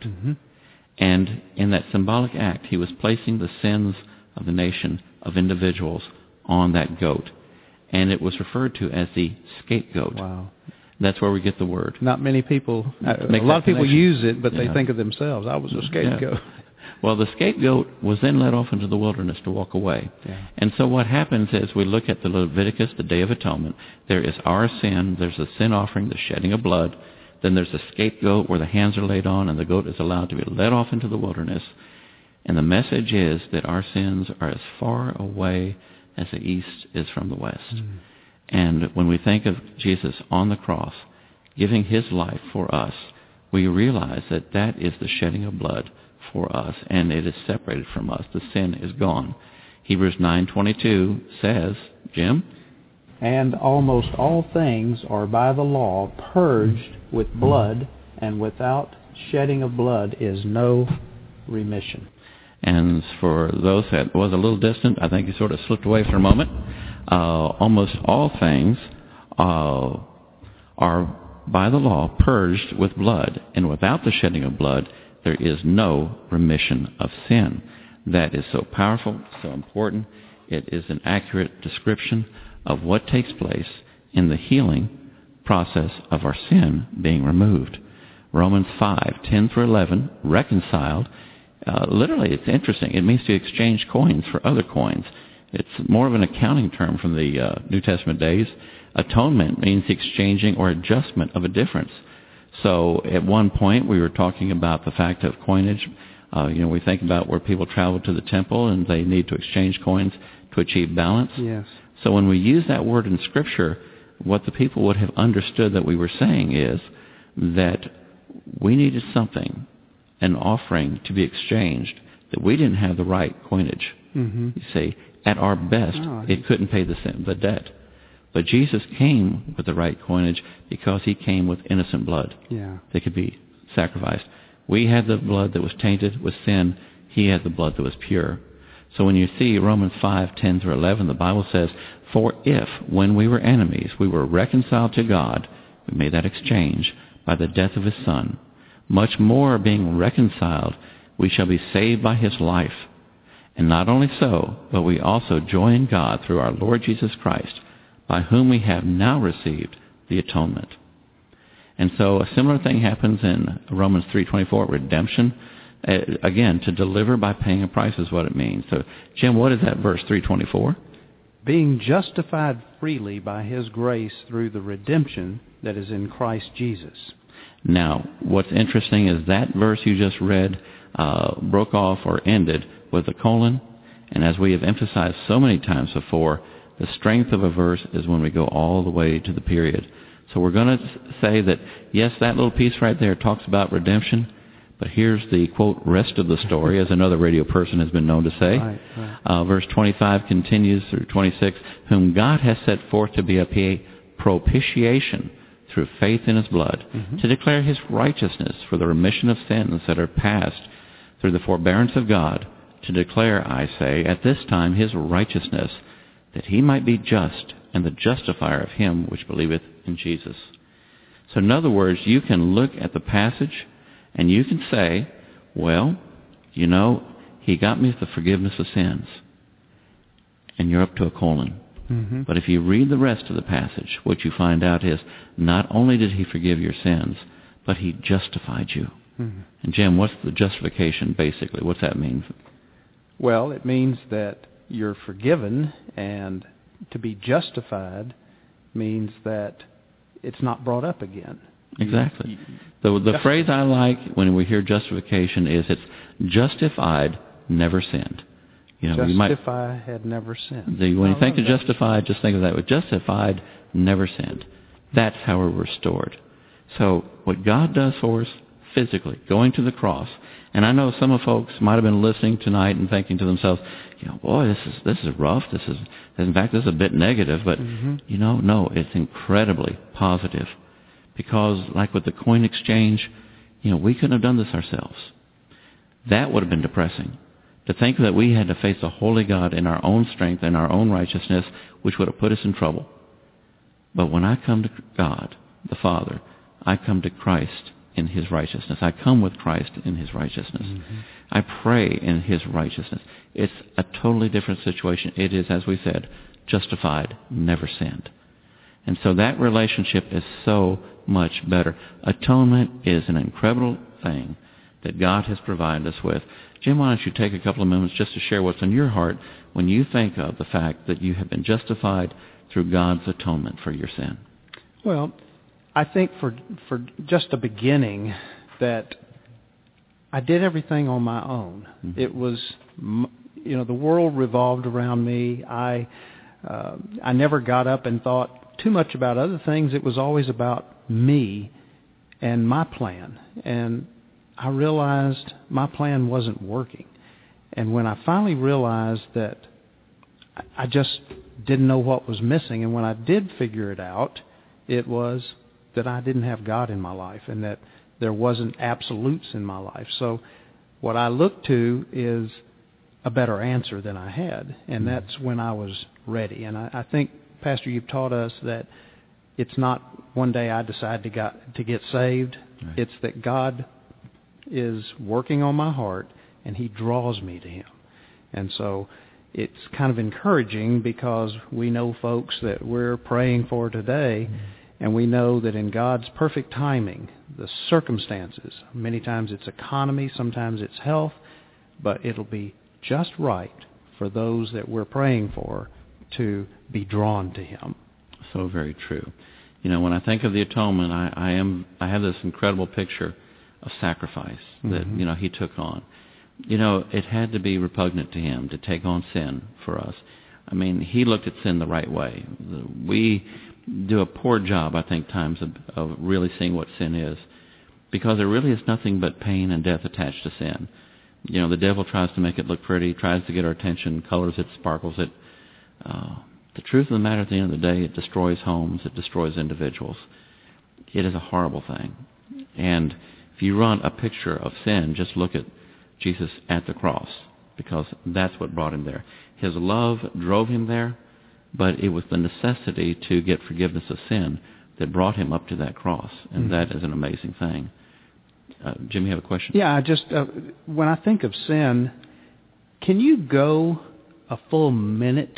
And in that symbolic act, he was placing the sins of the nation, of individuals, on that goat. And it was referred to as the scapegoat. Wow. That's where we get the word. Not many people, a lot of people use it, but they think of themselves. I was a scapegoat. Well, the scapegoat was then led off into the wilderness to walk away. And so what happens is we look at the Leviticus, the Day of Atonement. There is our sin. There's a sin offering, the shedding of blood. Then there's a scapegoat where the hands are laid on and the goat is allowed to be led off into the wilderness. And the message is that our sins are as far away as the east is from the west. And when we think of Jesus on the cross, giving his life for us, we realize that that is the shedding of blood for us, and it is separated from us. The sin is gone. Hebrews 9:22 says, Jim? And almost all things are by the law purged with blood, and without shedding of blood is no remission. And for those that was a little distant, I think you sort of slipped away for a moment. Almost all things are by the law purged with blood, and without the shedding of blood, there is no remission of sin. That is so powerful, so important. It is an accurate description of what takes place in the healing process of our sin being removed. Romans 5:10-11, reconciled. Literally, it's interesting. It means to exchange coins for other coins. It's more of an accounting term from the New Testament days. Atonement means the exchanging or adjustment of a difference. So at one point, we were talking about the fact of coinage. We think about where people travel to the temple and they need to exchange coins to achieve balance. Yes. So when we use that word in Scripture, what the people would have understood that we were saying is that we needed something, an offering to be exchanged, that we didn't have the right coinage. You see, at our best, it couldn't pay the debt. But Jesus came with the right coinage because he came with innocent blood that could be sacrificed. We had the blood that was tainted with sin. He had the blood that was pure. So when you see Romans 5:10-11, the Bible says, for if, when we were enemies, we were reconciled to God, we made that exchange by the death of his Son, much more being reconciled, we shall be saved by his life. And not only so, but we also join God through our Lord Jesus Christ, by whom we have now received the atonement. And so a similar thing happens in Romans 3:24, redemption. Again, to deliver by paying a price is what it means. So, Jim, what is that verse 3:24? Being justified freely by his grace through the redemption that is in Christ Jesus. Now, what's interesting is that verse you just read broke off or ended with a colon. And as we have emphasized so many times before, the strength of a verse is when we go all the way to the period. So we're going to say that, yes, that little piece right there talks about redemption, but here's the, quote, rest of the story, as another radio person has been known to say. Right. Verse 25 continues through 26, whom God has set forth to be a propitiation through faith in his blood, to declare his righteousness for the remission of sins that are past through the forbearance of God, to declare, I say, at this time his righteousness, that he might be just and the justifier of him which believeth in Jesus. So in other words, you can look at the passage and you can say, well, you know, he got me the forgiveness of sins. And you're up to a colon. But if you read the rest of the passage, what you find out is not only did he forgive your sins, but he justified you. And Jim, what's the justification basically? What's that mean? Well, it means that you're forgiven, and to be justified means that it's not brought up again. Exactly. The phrase I like when we hear justification is it's justified, never sinned. You know, justify had never sinned. When you think of justified, just think of that. With justified, never sinned. That's how we're restored. So what God does for us physically, going to the cross, and I know some of folks might have been listening tonight and thinking to themselves, you know, boy, this is rough. In fact, this is a bit negative, but you know, no, it's incredibly positive. Because like with the coin exchange, you know, we couldn't have done this ourselves. That would have been depressing. To think that we had to face a holy God in our own strength and our own righteousness, which would have put us in trouble. But when I come to God, the Father, I come to Christ in his righteousness. I come with Christ in his righteousness. I pray in his righteousness. It's a totally different situation. It is, as we said, justified, never sinned. And so that relationship is so much better. Atonement is an incredible thing that God has provided us with. Jim, why don't you take a couple of minutes just to share what's on your heart when you think of the fact that you have been justified through God's atonement for your sin? Well, I think for just a beginning that I did everything on my own. It was, you know, the world revolved around me. I never got up and thought too much about other things. It was always about me and my plan. And I realized my plan wasn't working. And when I finally realized that I just didn't know what was missing, and when I did figure it out, it was that I didn't have God in my life and that there wasn't absolutes in my life. So what I looked to is a better answer than I had, and that's when I was ready. And I think, Pastor, you've taught us that it's not one day I decide to get saved. Right. It's that God is working on my heart, and he draws me to him. And so it's kind of encouraging because we know folks that we're praying for today, and we know that in God's perfect timing, the circumstances, many times it's economy, sometimes it's health, but it'll be just right for those that we're praying for to be drawn to him. So very true. You know, when I think of the atonement, I have this incredible picture of sacrifice that, you know, he took on. You know, it had to be repugnant to him to take on sin for us. I mean, he looked at sin the right way. We do a poor job, I think, times of really seeing what sin is, because there really is nothing but pain and death attached to sin. You know, the devil tries to make it look pretty, tries to get our attention, colors it, sparkles it. The truth of the matter at the end of the day, it destroys homes, it destroys individuals. It is a horrible thing. And if you run a picture of sin, just look at Jesus at the cross, because that's what brought him there. His love drove him there, but it was the necessity to get forgiveness of sin that brought him up to that cross, and that is an amazing thing. Jim, you have a question? Yeah, when I think of sin, can you go a full minute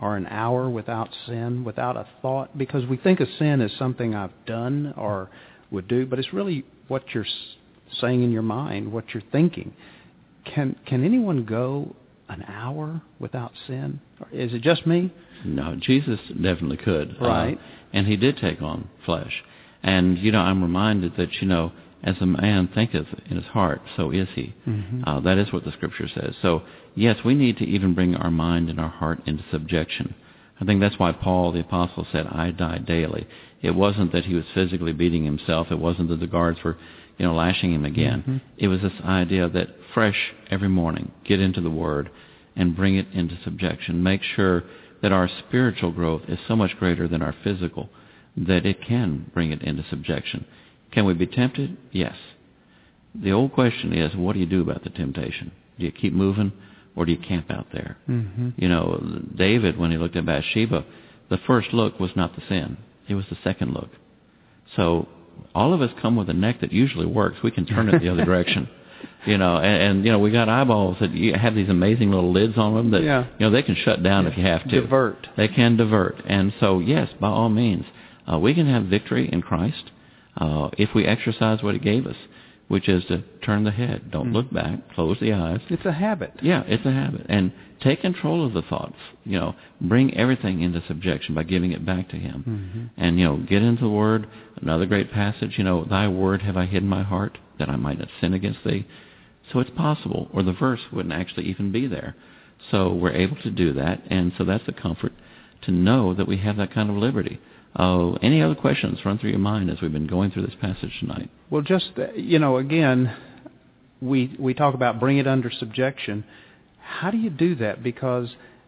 or an hour without sin, without a thought? Because we think of sin as something I've done or would do, but it's really what you're saying in your mind, what you're thinking. Can anyone go an hour without sin? Is it just me? No, Jesus definitely could. Right. And he did take on flesh. And, I'm reminded that, as a man thinketh in his heart, so is he. Mm-hmm. That is what the Scripture says. So, yes, we need to even bring our mind and our heart into subjection. I think that's why Paul the Apostle said, I die daily. It wasn't that he was physically beating himself. It wasn't that the guards were, lashing him again. Mm-hmm. It was this idea that fresh every morning, get into the Word and bring it into subjection. Make sure that our spiritual growth is so much greater than our physical that it can bring it into subjection. Can we be tempted? Yes. The old question is, what do you do about the temptation? Do you keep moving or do you camp out there? Mm-hmm. David, when he looked at Bathsheba, the first look was not the sin. It was the second look. So all of us come with a neck that usually works. We can turn it the other direction. And we got eyeballs that have these amazing little lids on them that, they can shut down if you have to. Divert. They can divert. And so, yes, by all means, we can have victory in Christ if we exercise what he gave us, which is to turn the head. Don't look back. Close the eyes. It's a habit. Yeah, it's a habit. And take control of the thoughts. Bring everything into subjection by giving it back to him. Mm-hmm. And, get into the Word. Another great passage, thy word have I hid in my heart, that I might not sin against thee. So it's possible, or the verse wouldn't actually even be there. So we're able to do that, and so that's a comfort to know that we have that kind of liberty. Any other questions run through your mind as we've been going through this passage tonight? Well, just, again, we talk about bring it under subjection. How do you do that? Because,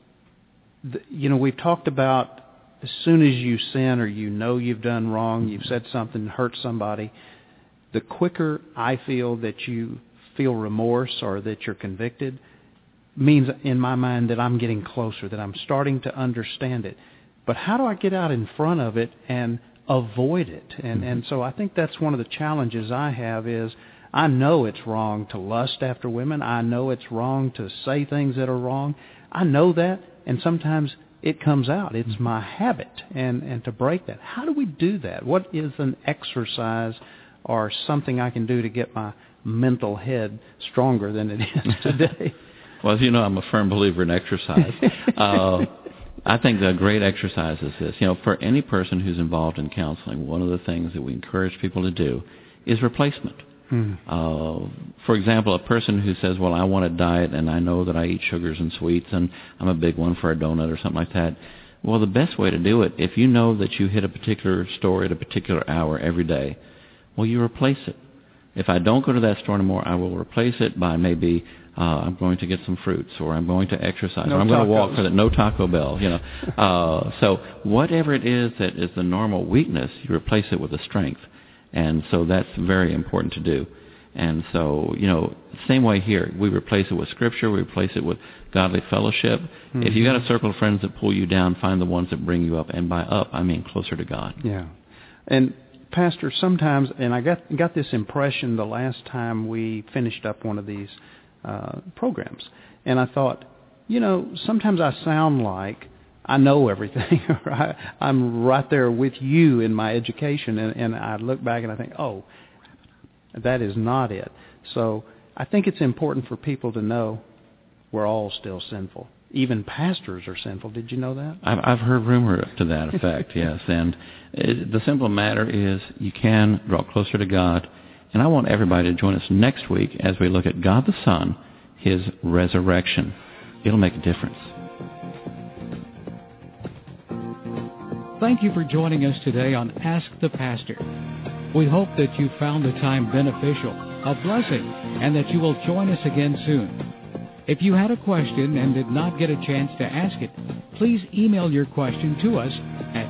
we've talked about as soon as you sin or you've done wrong, you've said something, hurt somebody, the quicker I feel that you feel remorse or that you're convicted means in my mind that I'm getting closer, that I'm starting to understand it. But how do I get out in front of it and avoid it? And so I think that's one of the challenges I have is I know it's wrong to lust after women. I know it's wrong to say things that are wrong. I know that, and sometimes it comes out. It's my habit, and to break that. How do we do that? What is an exercise or something I can do to get my mental head stronger than it is today? Well, as you know, I'm a firm believer in exercise. I think the great exercise is this. For any person who's involved in counseling, one of the things that we encourage people to do is replacement. For example, a person who says, well, I want a diet and I know that I eat sugars and sweets and I'm a big one for a donut or something like that. Well, the best way to do it, if you know that you hit a particular store at a particular hour every day, well, you replace it. If I don't go to that store anymore, I will replace it by maybe I'm going to get some fruits, or I'm going to exercise, or I'm going to walk for that. No Taco Bell, So whatever it is that is the normal weakness, you replace it with a strength. And so that's very important to do. And so, same way here. We replace it with Scripture. We replace it with godly fellowship. Mm-hmm. If you've got a circle of friends that pull you down, find the ones that bring you up. And by up, I mean closer to God. Yeah. And Pastor, sometimes, and I got this impression the last time we finished up one of these programs, and I thought, sometimes I sound like I know everything. I'm right there with you in my education, and I look back and I think, oh, that is not it. So I think it's important for people to know we're all still sinful. Even pastors are sinful. Did you know that? I've heard rumor to that effect, yes. And the simple matter is you can draw closer to God. And I want everybody to join us next week as we look at God the Son, his resurrection. It'll make a difference. Thank you for joining us today on Ask the Pastor. We hope that you found the time beneficial, a blessing, and that you will join us again soon. If you had a question and did not get a chance to ask it, please email your question to us at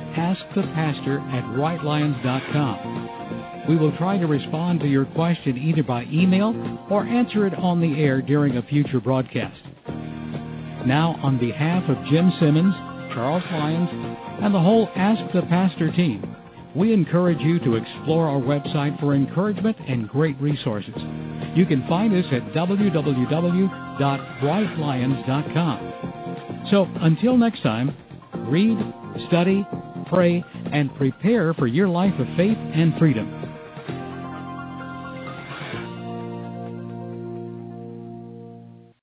askthepastor@rightlions.com. We will try to respond to your question either by email or answer it on the air during a future broadcast. Now, on behalf of Jim Simmons, Charles Lyons, and the whole Ask the Pastor team, we encourage you to explore our website for encouragement and great resources. You can find us at www.rightlions.com. So until next time, read, study, pray, and prepare for your life of faith and freedom.